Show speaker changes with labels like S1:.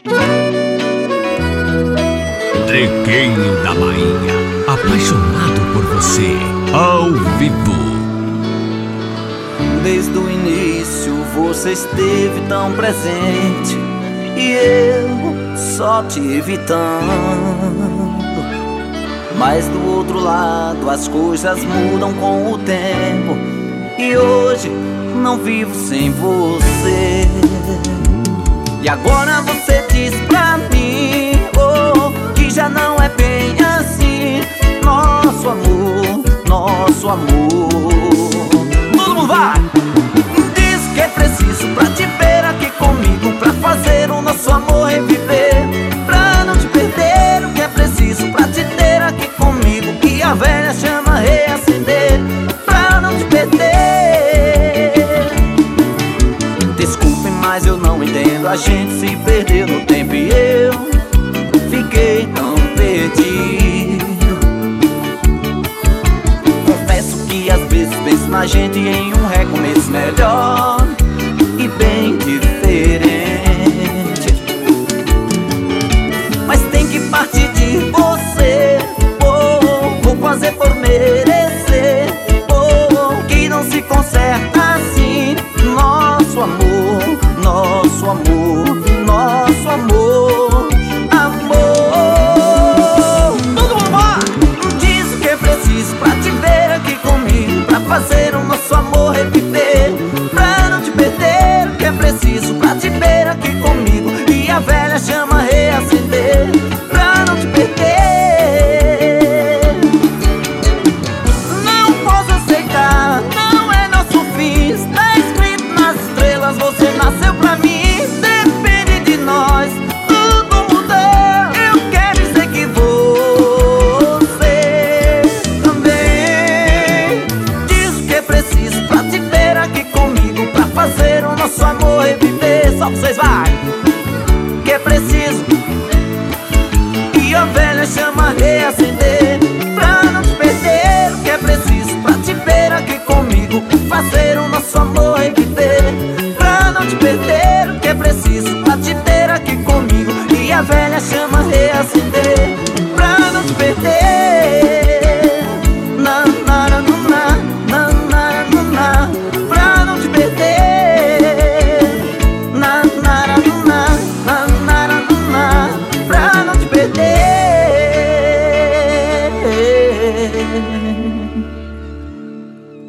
S1: Trequinho da Bahia, apaixonado por você, ao vivo.
S2: Desde o início você esteve tão presente e eu só te evitando. Mas do outro lado as coisas mudam com o tempo e hoje não vivo sem você. E agora você diz pra mim, oh, que já não é bem assim. Nosso amor, nosso amor. Todo mundo vai! Diz que é preciso pra te ver aqui comigo, pra fazer o nosso amor reviver, pra não te perder. O que é preciso pra te ter aqui comigo e a velha chama reacender, pra não te perder. Desculpem, mas eu não entendo. A gente se perdeu no tempo e eu fiquei tão perdido. Confesso que às vezes penso na gente em um recomeço melhor.